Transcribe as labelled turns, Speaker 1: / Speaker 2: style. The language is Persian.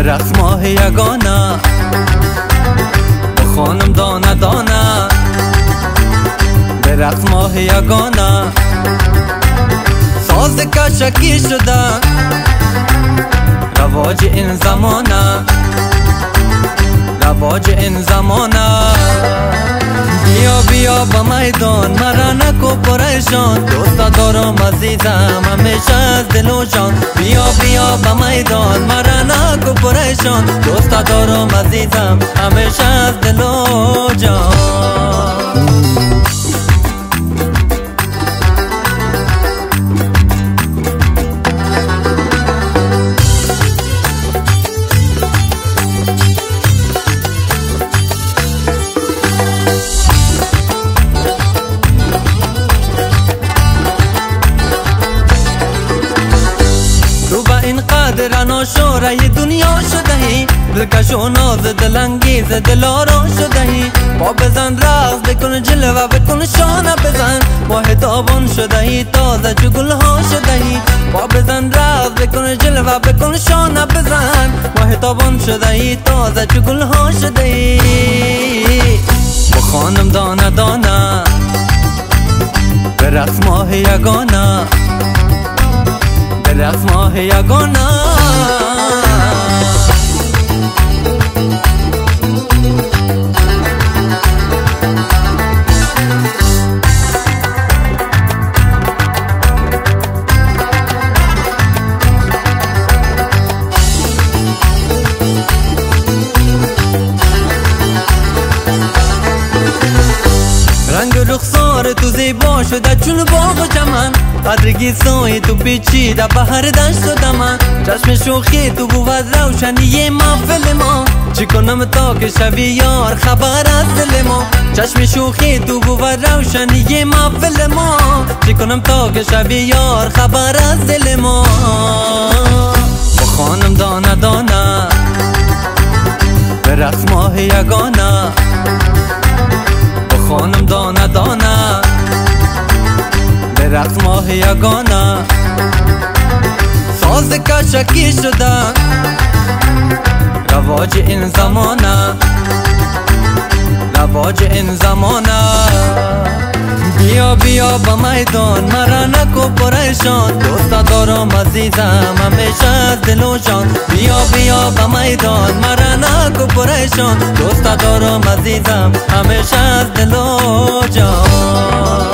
Speaker 1: رقص ماه یگانه خانم دانه دانه به رقص ماه یگانه ساز کشکی شده رواج این زمانه رواج این زمانه بیا بیا با میدان مرا نکو پریشان دوستا دارم عزیزم همیشه از دل و جان بیا بیا با میدان مرا نکو پریشان دوستا دارم عزیزم همیشه از دل و جان اینقدر ناشوره دنیا شدهی دلکش و ناز دلانگیز دلارا شدهی پا بزن رقص بکن جلوه بکن شانه بزن ماه تابان شدهی تازه چو گلها شدهی پا بزن رقص بکن جلوه بکن شانه بزن ماه تابان شدهی تازه چو گلها شدهی با خانم دانه دانه به رقص ماه یگانه رقص ماه یگانه رنگ رخسار تو زیبا شده چون باغ چمن قدرگی سای تو پیچیده بهر دشت و دمن چشم شوخی تو بود روشنی محفل ما چی کنم تا که شوی یار خبر از دل ما چشم شوخی تو بود روشنی محفل ما چی کنم تا که شوی یار خبر از دل ما با خانم دانه دانه به رقص ماه یگانه خانم دانه دانه به رقص ماه یگانه ساز کشکی شده رواج این زمانه رواج این زمانه بیا بیا با میدان مرا نکو پریشان دوستا دارم عزیزم همیشه از دل و جان بیا بیا با میدان مرا نکو پریشان دوستا دارم عزیزم همیشه از دل و جان